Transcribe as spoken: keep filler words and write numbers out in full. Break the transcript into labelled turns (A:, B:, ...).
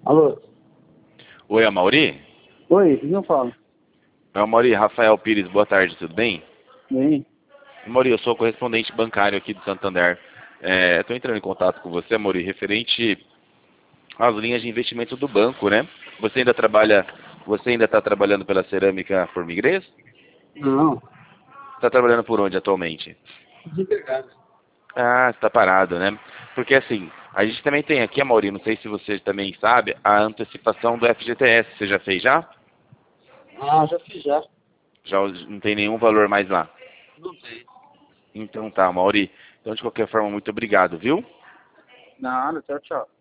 A: Alô?
B: Oi, Amauri?
A: Oi, quem eu falo?
B: É o Amauri, Rafael Pires, boa tarde, tudo bem?
A: Bem?
B: Amauri, eu sou correspondente bancário aqui do Santander. Estou entrando em contato com você, Amauri, referente às linhas de investimento do banco, né? Você ainda trabalha, você ainda está trabalhando pela Cerâmica Formiguês?
A: Não,
B: Está trabalhando por onde atualmente?
A: desempregado.
B: Ah, está parado, né? Porque assim, a gente também tem aqui, Amauri, não sei se você também sabe, a antecipação do F G T S. Você já fez já?
A: Ah, já fiz já.
B: Já não tem nenhum valor mais lá.
A: Não tem.
B: Então tá, Mauri. Então, de qualquer forma, muito obrigado, viu?
A: Nada, tchau, tchau.